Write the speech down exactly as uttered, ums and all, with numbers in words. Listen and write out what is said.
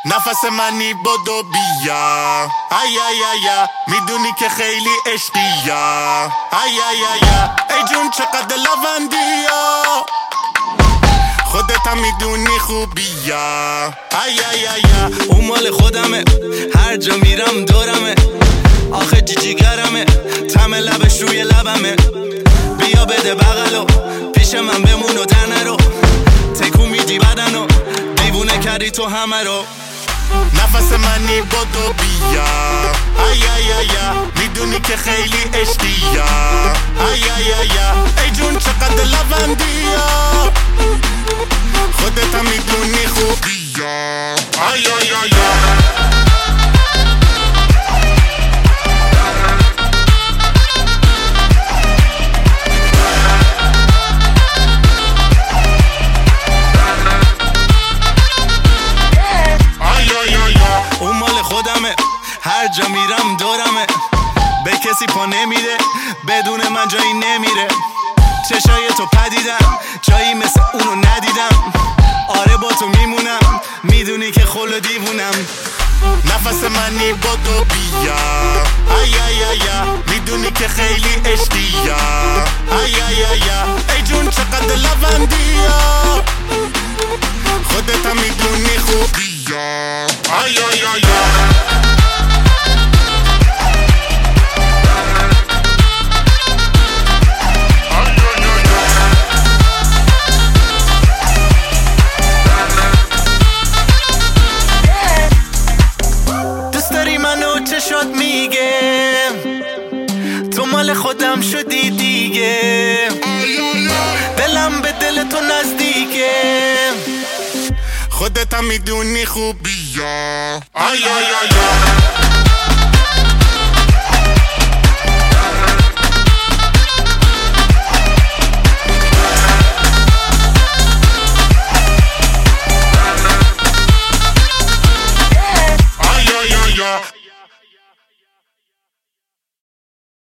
نفس منی بدو بیا ای ای ای میدونی که خیلی عشقی ای ای ای ای جون چقدر لوندیا خودت هم میدونی خوبی ای ای ای اون مال خودمه هر جا میرم دورمه آخه جیجیگرمه تم لبش روی لبمه بیا بده بغلو پیش من بمون و در نرو تکون میدی بدنو دیوونه کردی تو همه رو نفس منی بدو بیا ای ای ای میدونی که خیلی عشقی ای ای ای ای جون چقدر لوندیا خودت هم میدونی خوبی ای ای ای هر جا میرم دورمه به کسی پا نمیده بدون من جایی نمیره چشای تو پدیدم جایی مثل اونو ندیدم آره با تو میمونم میدونی که خلو دیوونم نفس منی بدو بیا ای ای ای میدونی که خیلی عشقی ای ای ای ای جون چقدر لوندیا خودت هم میدونی خوبی ای ای ای شد میگه تو مال خودم شدی دیگه دلم به دل تو نزدیکه خودت هم میدونی خوبی ای ای ای